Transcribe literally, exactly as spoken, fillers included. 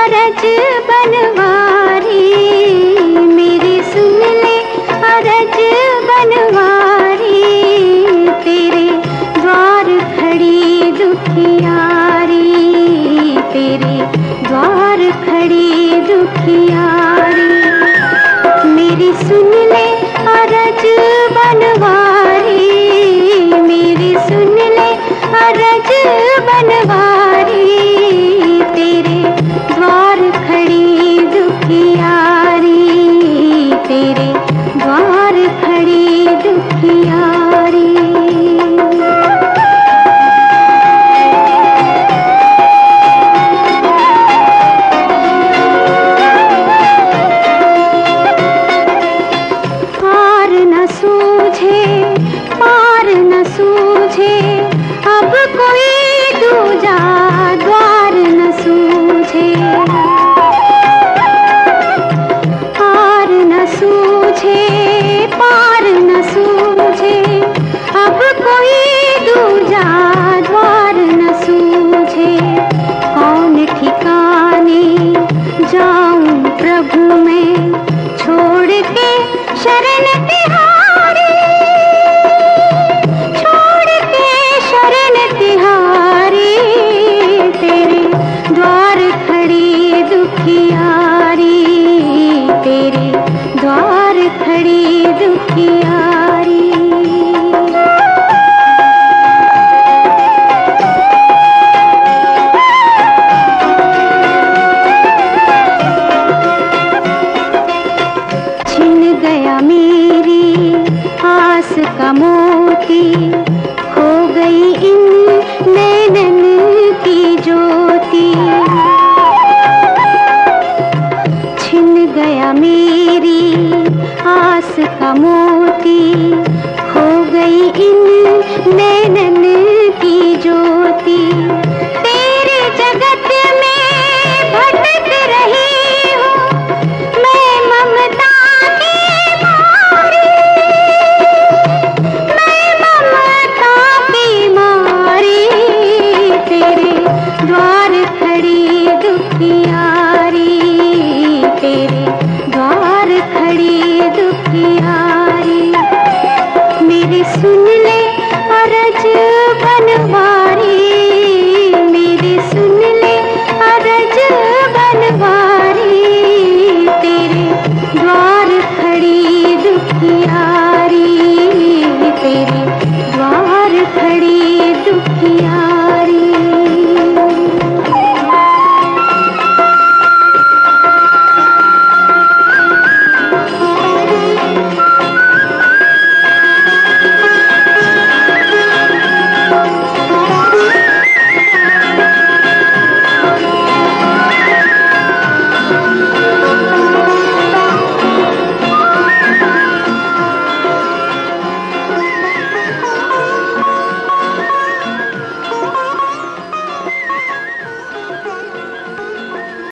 अरज बनवारी, मेरी सुन ले अरज बनवारी, तेरे द्वार खड़ी दुखियारी, तेरे द्वार खड़ी दुखियारी। मेरी सुन ले अरज बनवारी, मेरी सुन ले अरज बनवारी, तेरे द्वार खड़ी दुखियारी, तेरे द्वार खड़ी दुखियारी। पार न सूझे पार न सूझे अब कोई दूजा द्वार न सूझे, पार न सूझे पार न सूझे अब कोई दूजा द्वार न सूझे। कौन ठिकाने जाऊं प्रभु मैं छोड़ के शरण तिहारी, छोड़ के शरण तिहारी, तेरे द्वार खड़ी दुखियारी, तेरे द्वार खड़ी दुखियारी। छिन गया मेरी आस का मोती, खो गई इन नैनन की ज्योति, छिन गया मेरी आस का मोती, खो गई इन नैनन की ज्योति। तेरे जगत में भटक रही हूँ मैं ममता की मारी, मैं ममता की मारी, तेरे द्वार खड़ी दुखियारी, तेरे द्वार खड़ी दुखियारी। मेरी सुन